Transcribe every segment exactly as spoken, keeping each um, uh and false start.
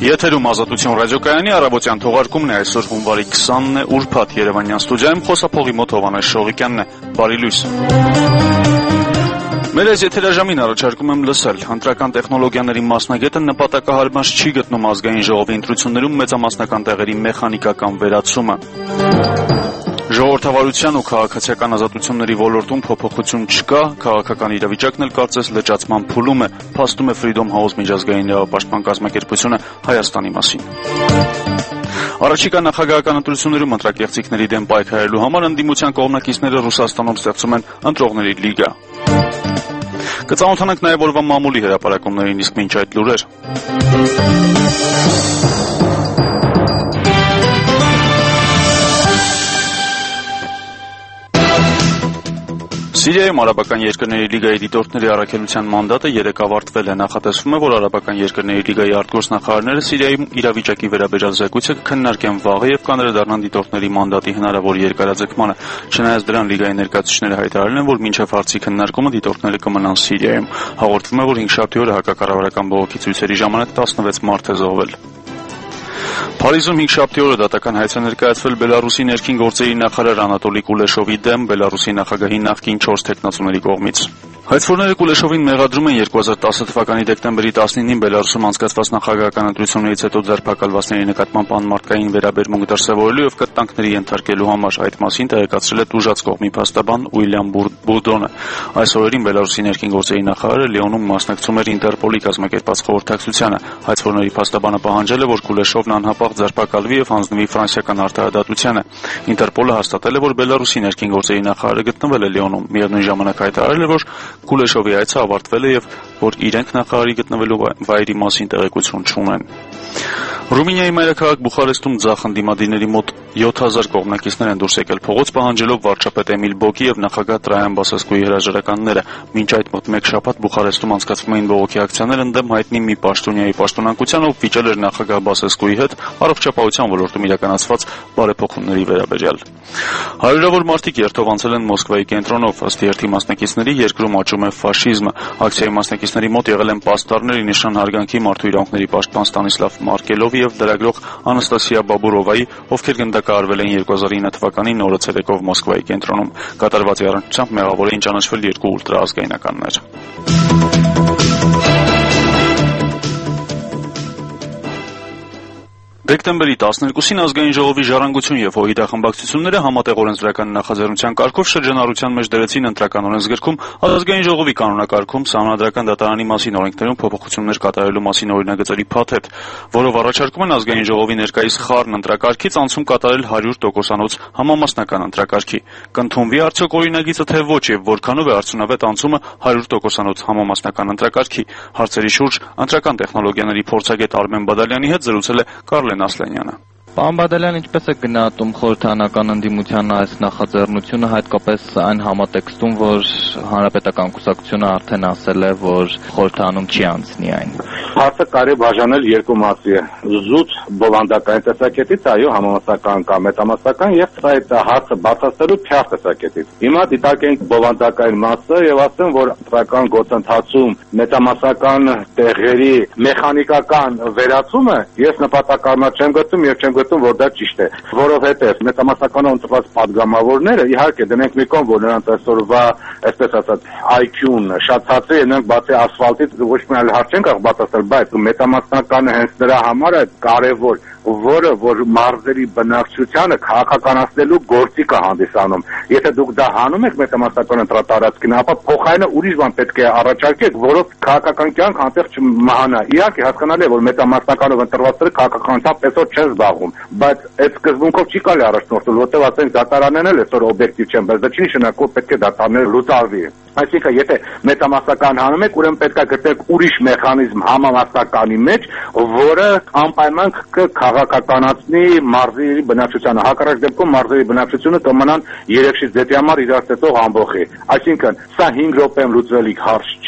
Եթերում Ազատություն ռադիոկայանի առավոտյան թողարկումն է այսօր հունվարի քսանն է, ուրբաթ Երևանյան ստուդիայում խոսափողի մոտ Հովհաննես Շողիկյանն է։ Բարի լույս։ Մեր այս եթերաժամին առաջարկում եմ լսել. Ընտրական տեխնոլոգիաների մասնագետը նպատակահարմար չի գտնում ազգային ժողովի ընտրություններում մեծամասնական տեղերի մեխանիկական վերացումը։ Ժողովրդավարության ու քաղաքացիական ազատությունների ոլորտում փոփոխություն չկա, քաղաքական իրավիճակն էլ կարծես լճացման փուլում է, փաստում է Freedom House միջազգային իրավապաշտպան կազմակերպությունը Հայաստանի մասին։ Առաջիկա նախագահական ընտրություններում ընտրակեղծիքների դեմ պայքարելու համար ընդդիմության կողմնակիցները Ռուսաստանում ստեղծում են ընտրողների լիգա։ Կծանոթանանք նաև օրվա մամուլի հրապարակումներին, իսկ մինչ այդ լուրեր։ Սիրիայում արաբական երկրների լիգայի դիտորդների առաքելության մանդատը երեկ ավարտվել է։ Նախատեսվում է, որ արաբական երկրների լիգայի արտգործնախարարները Սիրիայում իրավիճակի վերաբերյալ զեկույցը քննարկեն վաղը եւ կանրադառնան դիտորդների մանդատի հնարավոր երկարաձգմանը։ Չնայած դրան լիգայի ներկայացուցիչները հայտարարել են, որ մինչև հարցի քննարկումը դիտորդները կմնան Սիրիայում։ Հաղորդվում է, որ հինգշաբթի օրը հակակառավարական բողոքի ցույցերի ժամանակ տասնվեց մարդ է զոհվել։ Փարիզում հինգշաբթի օրը դատական հայց է ներկայացվել Բելարուսի ներքին գործերի նախարար Անատոլի Կուլեշովի դեմ Բելարուսի նախագահի նախկին չորս թեկնածուների կողմից։ Հայցվորները Կուլեշովին մեղադրում են երկու հազար տասը թվականի դեկտեմբերի տասնինին Բելարուսում անցկացված նախագահական ընտրություններից հետո ձերբակալվածների նկատմամբ անմարդկային վերաբերմունք դրսևորելու եւ կտանքների ենթարկելու համար։ Այդ մասին տեղեկացրել է տուժած կողմի փաստաբան Ուիլյամ Բուրդոնը։ Այս օրերին Բելարուսի ներքին գործերի նախարարը Լիոնում մասնակցում էր Ինտերպոլի կազմակերպած խորհրդակցությանը։ Հայցվորների փաստաբանը պահանջել է, որ Կուլեշովն անհապաղ ձերբակալվի եւ հանձնվի ֆրանսիական արտահայտությանը։ Ինտերպոլը հաստատել է, որ Բելարուսի ներքին գործերի նախարարը գտնվել է Լիոնում։ Միևնույն ժամանակ հայտարարել է, որ Կուլեշովի այցը ավարտվել է եւ որ իրենք նախարարի գտնվելու վայրի մասին տեղեկություն չունեն։ Ռումինիայի մայրաքաղաք Բուխարեստում ձախ ընդդիմադիրների մոտ յոթ հազար կողմնակիցներ են դուրս եկել փողոց պահանջելով վարչապետ Էմիլ Բոկի եւ նախագահ Տրայան Բասեսկուի հրաժարականները։ Մինչ այդ մոտ մեկ շաբաթ Բուխարեստում անցկացվում էին բողոքի ակցիաներ ընդդեմ հայտնի մի պաշտոնյայի պաշտոնանկության, ով վիճել էր նախագահ Բասեսկուի հետ առողջապահության ոլորտում իրականացված բարեփոխումների վերաբերյալ։ Հարյուրավոր մարդիկ երթով անցել են Մոսկվայի կենտրոնով, ըստ երթի մասնակիցների երկրում աճում է ֆաշիզմը։ Ակցիայի մասնակիցների մոտ եղել են պաստառներ ի նշան հարգանքի մարդու իրավունքների պաշտպան Ստանիսլավ Մարկելովի եւ դրագրող Անաստասիա Բաբուրովայի, ովքեր գնդակահարվել էին երկու հազար ինը թվականի նորը ցերեկով Մոսկվայի կենտրոնում։ Կատարվածի առնչությամբ մեղավոր էին ճանաչվել երկու ուլտրաազգայնականներ։ Դեկտեմբերի տասներկուսին ազգային ժողովի ժառանգություն եւ ՀՅԴ խմբակցությունները համատեղ օրենսդրական նախաձեռնության կարգով շրջանառության մեջ դրեցին ընտրական օրենսգրքում ազգային ժողովի կանոնակարգում սահմանադրական դատարանի մասին օրենքներում փոփոխություններ կատարելու մասին օրինագծերի փաթեթ, որով առաջարկում են ազգային ժողովի ներկայիս խառն ընտրակարգից անցում կատարել հարյուր տոկոսանոց համամասնական ընտրակարգի։ Կընդունվի արդյոք օրինագիծը թե ոչ եւ որքանով է արդյունավետ անցումը հարյուր տոկոսանոց համամասնական ընտրակարգի։ Հարցերի շուրջ ընտրական տեխնոլոգիաների փորձագետ Արմեն Բադալյանի հետ զրուցել է Կարլեն Ասլանյանը։ Պարոն Բադալյան, ինչպես է գնահատում խորհրդարանական ընդդիմության այս նախաձեռնությունը, հատկապես այն համատեքստում, որ հանրապետական կուսակցությունը արդեն ասել է, որ խորհրդարանում չի անցնի այն։ Հարցը կարելի բաժանել երկու մասի է։ Զուտ բովանդակային տեսակետից, այո, համամասնական կամ մետամասնական, եւ այդ հարցը բացասելու փյար տեսակետից։ Հիմա դիտարկենք բովանդակային մասը եւ ասեմ, որ ընտրական գործընթացում մետամասնական տեղերի մեխանիկական վերացումը ես նպատակարար չեմ գտնում եւ չեմ որ դա ճիշտ է, որովհետև մետամասնականով ընտրված падգամավորները իհարկե դնենք մի կողմ, որ նրանց այսօրվա, այսպես ասած, այ քյուն շատ ցածր է, նրանք բացի ասֆալտից ոչ մի այլ հարց չեն կարող բացատրել, բայց մետամասնականը հենց նրա համար է կարևոր, որը որ մարզերի բնակչությանը քաղաքականացնելու գործիք է հանդիսանում։ Եթե դուք դա հանում եք մետամասնական ընտրատարածքին, ապա փոխարենը ուրիշ բան պետք է առաջարկեք, որով քաղաքական կյանք անտեղ չմահանա։ Իհարկե հասկանալի է, որ մետամասնականով ընտրվածները քաղաքականությամբ այսօր չեն զբաղվում, բայց այդ սկզբունքով չի կարելի առաջնորդել, որտեղ ասենք դատարաններն էլ այսօր օբյեկտիվ չեն, բայց դա չի նշանակում պետք է դատարանները լուծարվի։ Այսինքն, եթե մետամասնական հանում եք, ուրեմն պետք է գտնեք ուրիշ մեխանիզմ համամասնականի մեջ, որը անպայման կքաղաքականացնի մարզերի բնակչությանը։ Հակառակ դեպքում մարզերի բնակչությունը կմնան երեքշից դեպի համար իրար ծեծող ամբոխի։ Այսինքն, սա հինգ րոպեում լուծվելիք հարց չէ,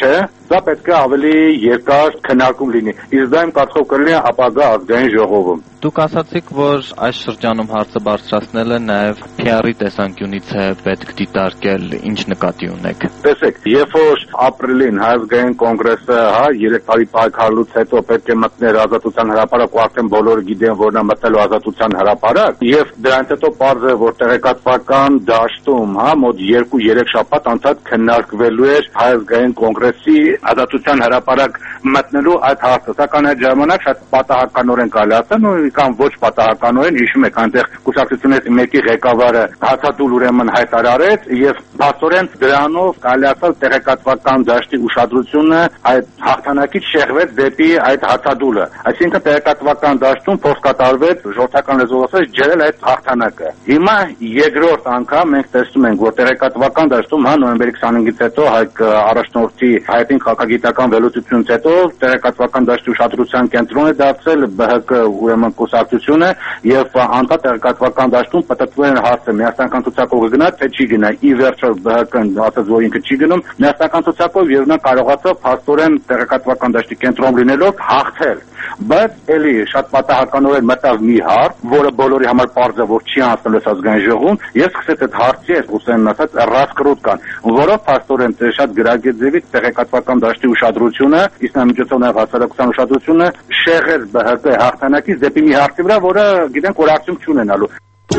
Սա պետք է ավելի երկար քննարկում լինի։ Իսկ դա իմ կարծիքով կլինի ապագա ազգային ժողովում։ Դուք ասացիք, որ այս շրջանում հարցը բարձրացնելը նաև P R-ի տեսանկյունից է պետք դիտարկել, ինչ նկատի ունեք։ Տեսեք, երբ որ ապրիլին Հայազգային կոնգրեսը, հա, երեք տարի պայքարելուց հետո պետք է մտներ ազատության հրապարակ, ու արդեն բոլորը գիտեն, որ նա մտելու ազատության հրապարակ, եւ դրանից հետո պարզ է, որ տեղեկատվական դաշտում, հա, մոտ երկու-երեք շաբաթ անցած քննարկվելու էր Հայազգային կոնգրեսի ազատության հրապարակ մտնելու այդ հարցը, սակայն այդ ժամանակ շատ պատահականորեն կարելի ասել, ու կամ ոչ պատահականորեն, հիշում եք, այնտեղ կուսակցությունից մեկի ղեկավարը հացադուլ ուրեմն հայտարարեց եւ բացորեն դրանով կարելի ասել տեղեկատվական դաշտի ուշադրությունը այդ հաղթանակից շեղվեց դեպի այդ հացադուլը, այսինքն տեղեկատվական դաշտում փորձ կատարվեց ժողովրդական լեզվով ասած ջրել այդ հաղթանակը։ Հիմա երկրորդ անգամ մենք տեսնում ենք, որ տեղեկատվական դաշտում, հա, նոյեմբերի քսանհինգից հետո հայ առաջնորդի հայտին քաղաքագիտական վերլուծությունից հետո տեղեկատվական դաշտի ուշադրության կենտրոն է դարձել B H K ուրեմն կուսակցությունը եւ անդա տեղեկատվական դաշտում պատտվել են հարցը միասնական ցուցակով գնա թե չի գնա։ Ի վերջո B H K-ն ասաց, որ ինքը չի գնում միասնական ցուցակով եւ նա կարողացավ փաստորեն տեղեկատվական դաշտի կենտրոն լինելով հաղթել։ Բայց էլի շատ պատահականորեն մտավ մի հարց, որը բոլորի համար պարզ է, որ չի անցնել ազգային ժողովում, ես սկսեց այդ հարցի հետ Հուսեյնն ասաց ռասկրուտկան, որով փաստորեն շատ գրագետ ձևի տեղեկատվական դաշտի ուշադրությունը, իսլամիջոցով նաև հասարակության ուշադրությունը շեղեց B H K հաղթանակից դեպի մի հարցի վրա, որը գիտենք որ արդյունք չունենալու։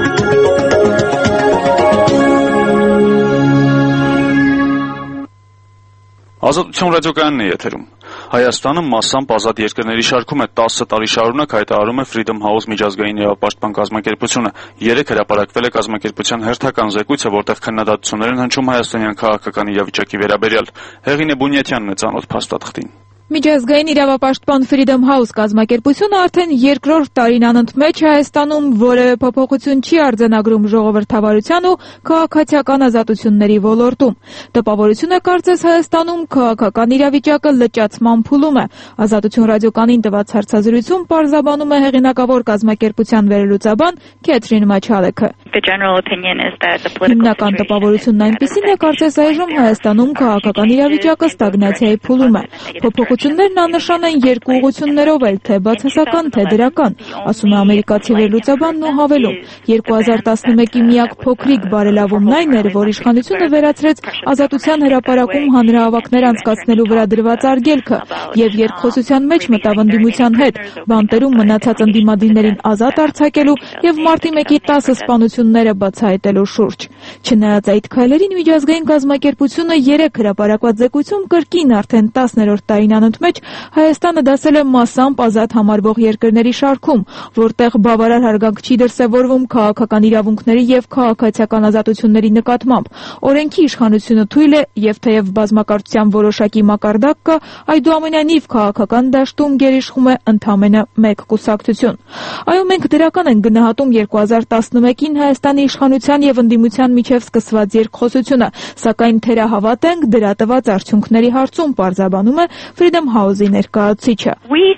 Ազատություն ռադիոկայանն է եթերում։ Հայաստանը մասամբ ազատ երկրների շարքում է տասը տարի շարունակ հայտարարում է Freedom House միջազգային իրավապաշտպան կազմակերպությունը։ Երեք հրապարակվել է կազմակերպության հերթական զեկույցը, որտեղ քննադատություններ են հնչում հայաստանյան քաղաքական իրավիճակի վերաբերյալ։ Հեղինե Բունյաթյանն է ծանոթ փաստաթղթին։ Միջազգային իրավապաշտպան Freedom House կազմակերպությունը արդեն երկրորդ տարին անընդմեջ Հայաստանում որևէ փոփոխություն չի արձանագրում ժողովրդավարության ու քաղաքացիական ազատությունների ոլորտում։ Տպավորություն է կարծես Հայաստանում քաղաքական իրավիճակը լճացման փուլում է։ Ազատություն ռադիոկայանին տված հարցազրույցում պարզաբանում է հեղինակավոր կազմակերպության վերլուծաբան Քեթրին Մաչալեքը։ Հիմնական տպավորությունն այնպիսին է, կարծես այժմ Հայաստանում քաղաքական իրավիճակը ստագնացիայի փուլում է։ Փոփոխություններն աննշան են երկու ուղղություններով էլ, թե բացասական, թե դրական, ասում է ամերիկացի վերլուծաբանն ու հավելում. երկու հազար տասնմեկի միակ փոքրիկ բարելավումն այն էր, որ իշխանությունը վերացրեց ազատության հրապարակում հանրահավաքներ անցկացնելու վրա դրված արգելքը եւ երկխոսության մեջ մտավ ընդդիմության հետ, բանտերում մնացած ընդդիմադիրներին ազատ արձակելու եւ մարտի մեկի տասը սպանությունները բացահայտելու շուրջ։ Չնայած այդ քայլերին միջազգային կազմակերպությունը երեք հրապարակված զեկույցում կրկին արդեն տասներորդ տարին անընդմեջ Հայաստանը դասել է մասամբ ազատ համարվող երկրների շարքում, որտեղ բավարար հարգանք չի դրսևորվում քաղաքական իրավունքների եւ քաղաքացիական ազատությունների նկատմամբ։ Օրենքի իշխանությունը թույլ է եւ թեև բազմակարծության որոշակի մակարդակ կա, այդուամենայնիվ քաղաքական դաշտում գերիշխում է ընդամենը մեկ կուսակցություն։ Այո, մենք դրական ենք գնահատում երկու հազար տասնմեկին Հայաստանի իշխանության եւ ընդդիմության միջև սկսված երկխոսությունը, սակայն թերահավատ ենք դրա տված արդյունքների հարցում, պարզաբանում է Freedom House-ի ներկայացուցիչը։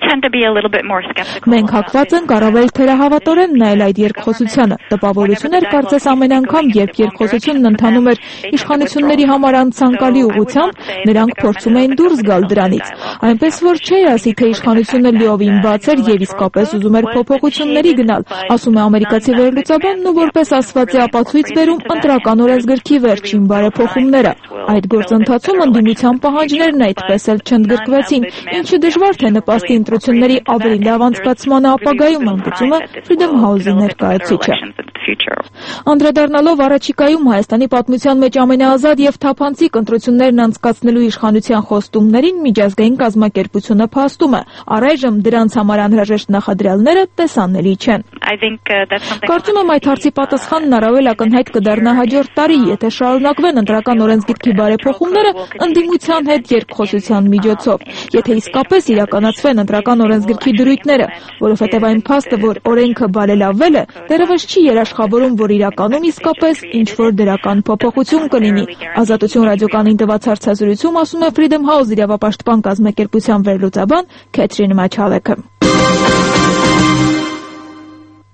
Մենք հակված ենք առավել թերահավատորեն նայել այդ երկխոսությանը։ Տպավորություն էր կարծես ամեն անգամ, երբ երկխոսությունն ընթանում էր իշխանությունների համար անցանկալի ուղղությամբ, նրանք փորձում էին դուրս գալ դրանից։ Այնպես որ չէի ասի, թե իշխանությունը լիովին բաց էր եւ իսկապես ուզում էր փոփոխությունների գնալ, ասում է ամերիկացի վերլուծաբանն ու որպես ասվածի ապացույց բերում ընտրական օրենսգրքի վերջին բարեփոխումները։ Այդ գործընթացում ընդդիմության պահանջներն այդպես էլ չընդգրկվեցին, ինչը դժվար թե նպաստի ընտրությունների ավելի լավ անցկացմանը ապագայում, ընդգծում է Freedom House-ի ներկայացուցիչը։ Անդրադառնալով առաջիկայում Հայաստանի պատմության մեջ ամենաազատ եւ թափանցիկ ընտրություններն անցկացնելու իշխանության խոստումներին միջազգային կազմակերպությունը փաստում է։ Առայժմ դրանց համար անհրաժեշտ նախադրյալները տեսանելի չեն։ Կարծում եմ այդ հարցի պատասխանն առավել ակնհայտ կդառնա հաջորդ տարի, եթե շարունակվեն ընտրական օրենսգրքի բարեփոխումները ընդդիմության հետ երկխոսության միջոցով, եթե իսկապես իրականացվեն ընտրական օրենսգրքի դրույթները, որովհետև այն փաստը, որ օրենքը բարելավվել է, դեռևս չի երաշխավորում, որ իրականում իսկապես ինչ-որ դրական փոփոխություն կլինի։ Ազատություն ռադիոկայանին տված հարցազրույցում ասում է Freedom House իրավապաշտպան կազմակերպության վերլուծաբան Քեթրին Մաչալեքը։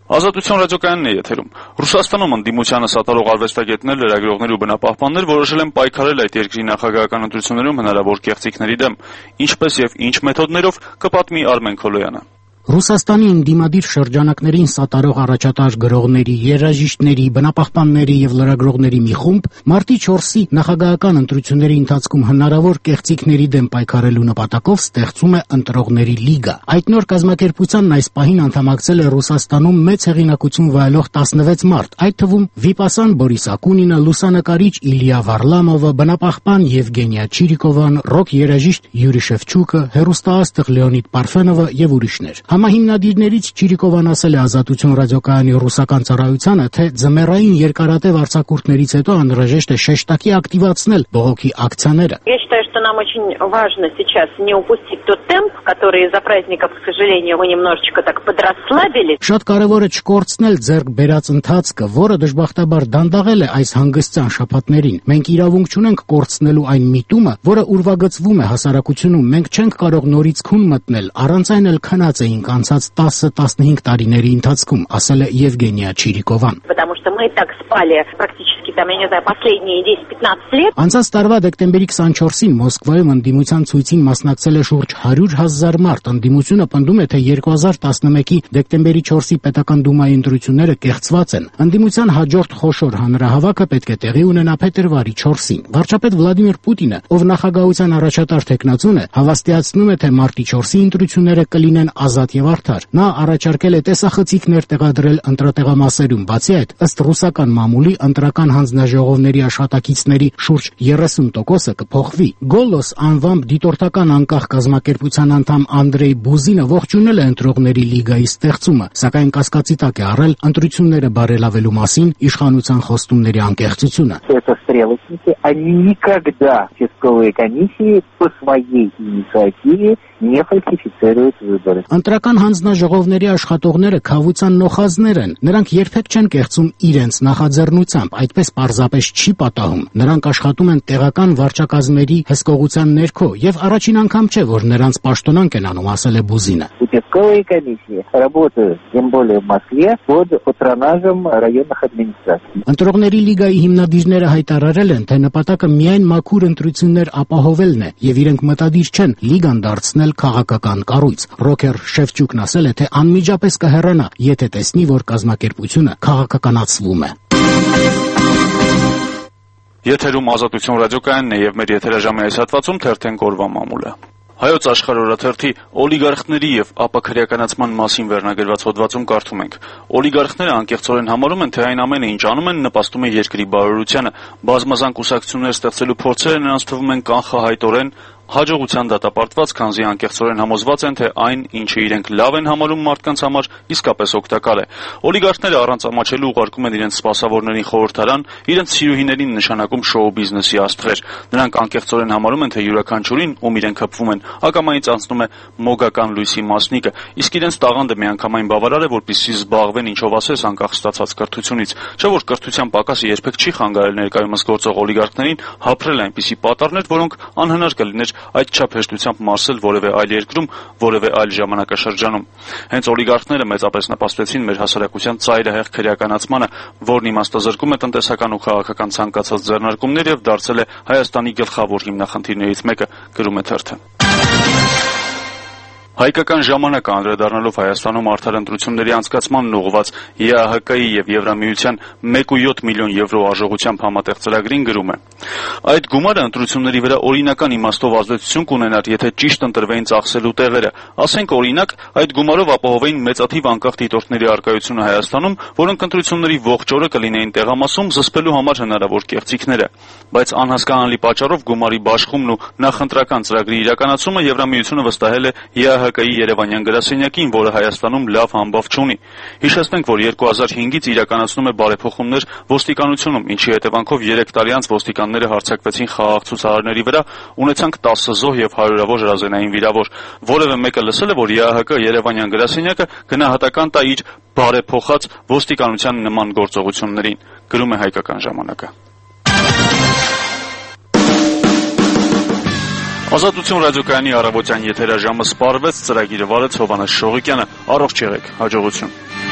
Ազատություն ռադիոկայանն է եթերում։ Ռուսաստանում ընդդիմությանը սատարող արվեստագետներ, լրագրողներ ու բնապահպաններ որոշել են պայքարել այդ երկրի նախագահական ընտրություններում հնարավոր կեղծիքների դեմ, ինչպես եւ ինչ մեթոդներով կպատմի Արմեն Քոլոյանը։ Ռուսաստանի ընդդիմադիր շրջանակներին սատարող առաջատար գրողների, երաժիշտների, բնապահպանների եւ լրագրողների մի խումբ մարտի չորսի նախագահական ընտրությունների ընթացքում հնարավոր կեղծիքների դեմ պայքարելու նպատակով ստեղծում է ընտրողների լիգա։ Այդ նոր կազմակերպությանն այս պահին անդամակցել է Ռուսաստանում մեծ հեղինակություն վայելող տասնվեց մարդ, այդ թվում վիպասան Բորիս Ակունինը, լուսանկարիչ Իլիա Վարլամովը, բնապահպան Եվգենիա Չիրիկովան, ռոք երաժիշտ Յուրի Շևչուկը, հեռուստաաստղ Լեոնիդ Պարֆենովը եւ ուրիշներ։ Համահիմնադիրներից Չիրիկովան ասել է Ազատություն ռադիոկայանի ռուսական ծառայությանը, թե ձմեռային երկարատև արձակուրդներից հետո անհրաժեշտ է շեշտակի ակտիվացնել բողոքի ակցիաները։ Я считаю, что нам очень важно сейчас не упустить тот темп, который из-за праздников, к сожалению, мы немножечко так подрасслабили. Շատ կարևոր է չկորցնել ձեռք բերած ընթացքը, որը դժբախտաբար դանդաղել է այս հանգստյան շաբաթներին։ Մենք իրավունք չունենք կորցնելու այն միտումը, որը ուրվագծվում է հասարակությունում։ Մենք չենք կարող նորից քուն մտնել, առանց այն էլ քնած էինք անցած տասը-տասնհինգ տարիների ընթացքում, ասել է Եվգենիա Չիրիկովան։ Потому что мы так спали практически там, я не знаю, последние десять-пятнадцать лет. Անցած տարվա դեկտեմբերի քսանչորսին Մոսկվայում ընդդիմության ցույցին մասնակցել է շուրջ հարյուր հազար մարդ։ Ընդդիմությունը պնդում է, թե երկու հազար տասնմեկի դեկտեմբերի չորսի պետական դումայի ընտրությունները կեղծված են։ Ընդդիմության հաջորդ խոշոր հանրահավաքը պետք է տեղի ունենա փետրվարի չորսին։ Վարչապետ Վլադիմիր Պուտինը, ով նախագահության առաջատար թեկնածուն է, հավաստիացնում է, թե մարտի չորսի ընտրությունները կլինեն ազատ եւ արդար։ Նա առաջարկել է տեսախցիկներ տեղադրել ընտրատեղամասերում։ Բացի այդ, ըստ ռուսական մամուլի, ընտրական հանձնաժողովների աշխատակիցների շուրջ երեսուն տոկոսը կփոխվի։ Գոլոս անվամբ դիտորդական անկախ կազմակերպության անդամ Անդրեյ Բուզինը ողջունել է ընտրողների լիգայի ստեղծումը, սակայն կասկածի տակ է առել ընտրությունները բարելավելու մասին իշխանության խոստումների անկեղծությունը։ Они никогда участковые комиссии по своей инициативе не фальсифицируют выборы. Ընտրական հանձնաժողովների աշխատողները քավության նոխազներ են։ Նրանք երբեք չեն կեղծում իրենց նախաձեռնությամբ, այդպես պարզապես չի պատահում։ Նրանք աշխատում են տեղական վարչակազմերի հսկողության ներքո եւ առաջին անգամ չէ, որ նրանց պաշտոնանկ են անում, ասել է Բուզինը։ Участковые комиссии работают, тем более в Москве, под патронажем районных администраций. Ընտրողների լիգայի հիմնադիրները հայտարարել են, թե նպատակը միայն մաքուր ընտրություններ ապահովելն է եւ իրենք մտադիր չեն լիգան դարձնել քաղաքական կառույց։ Ռոքեր Շևչուկն ասել է, թե անմիջապես կհեռանա, եթե տեսնի, որ կազմակերպությունը քաղաքականացվում է։ Եթերում Ազատություն ռադիոկայանն է եւ մեր եթերաժամի այս հատվածում թերթեն օրվա մամուլը։ Հայոց աշխարհ օրաթերթի օլիգարխների եւ ապաքրեականացման մասին վերնագրված հոդվածում կարդում ենք. Օլիգարխները անկեղծորեն համարում են, թե այն ամենը, ինչ անում են, նպաստում է երկրի բարօրությանը։ Բազմազան կուսակցություններ ստեղծելու փորձերը նրանց թվում են կանխահայտորեն հաջողության դատապարտված, քանզի անկեղծորեն համոզված են, թե այն, ինչը իրենք լավ են համարում մարդկանց համար, իսկապես օգտակար է։ Օլիգարխները առանց ամաչելու ուղարկում են իրենց սպասավորներին խորհրդարան, իրենց սիրուհիներին նշանակում շոու բիզնեսի աստղեր։ Նրանք անկեղծորեն համարում են, թե յուրաքանչյուրին, ում իրենք հպվում են, ակամայից անցնում է մոգական լույսի մասնիկը, իսկ իրենց տաղանդը միանգամայն բավարար է, որպեսզի զբաղվեն ինչով ասես անկախ ստացած կրթությունից։ Չէ՞ որ կրթության պակասը երբեք չի խանգարել ներկայումս գործող օլիգարխներին հապրել այնպիսի պատառներ, որոնք անհնար կլիներ այդ չափ հեշտությամբ մարսել որևէ այլ երկրում, որևէ այլ ժամանակաշրջանում։ Հենց օլիգարխները մեծապես նպաստեցին մեր հասարակության ծայրահեղ քրեականացմանը, որն իմաստազրկում է տնտեսական ու քաղաքական ցանկացած ձեռնարկումներ եւ դարձել է Հայաստանի գլխավոր հիմնախնդիրներից մեկը, գրում է թերթը։ Հայկական ժամանակը անդրադառնալով Հայաստանում արդար ընտրությունների անցկացմանն ուղղված Է Ա Հ Կ-ի եւ Եվրամիության մեկ կόμμα յոթ միլիոն եվրո արժողությամբ համատեղ ծրագրին գրում է. Այդ գումարը ընտրությունների վրա օրինական իմաստով ազդեցություն կունենար, եթե ճիշտ ընտրվեին ծախսելու տեղերը։ Ասենք օրինակ, այդ գումարով ապահովեին մեծաթիվ անկախ դիտորդների առկայությունը Հայաստանում, որոնք ընտրությունների ողջ օրը կլինեին տեղամասում զսպելու համար հնարավոր կեղծիքները։ Բայց անհասկանալի պատճառով գումարի բաշխումն ու նախընտրական ծրագրի իրականացումը Եվրամիությունը վստահել է Է Ա Հ Կ-ի Երևանյան գրասենյակին, որը Հայաստանում լավ համբավ չունի։ Հիշեցնենք, որ երկու հազար հինգից իրականացնում է բարեփոխումներ ոստիկանությունում, ինչի հետևանքով երեք տարի անց ոստիկանները հարձակվեցին խաղաղ ցուցարարների վրա, ունեցանք տասը զոհ եւ հարյուրավոր հրազենային վիրավոր։ Որևէ մեկը լսել է, որ Է Ա Հ Կ Երևանյան գրասենյակը գնահատական տա իր բարեփոխած ոստիկանության նման գործողություններին, գրում է Հայկական ժամանակը։ Ազատություն ռադիոկայանի առավոտյան եթերաժամը սպառվեց, ծրագիրը վարեց Հովհաննես Շողիկյանը։ Առողջ եղեք, հաջողություն։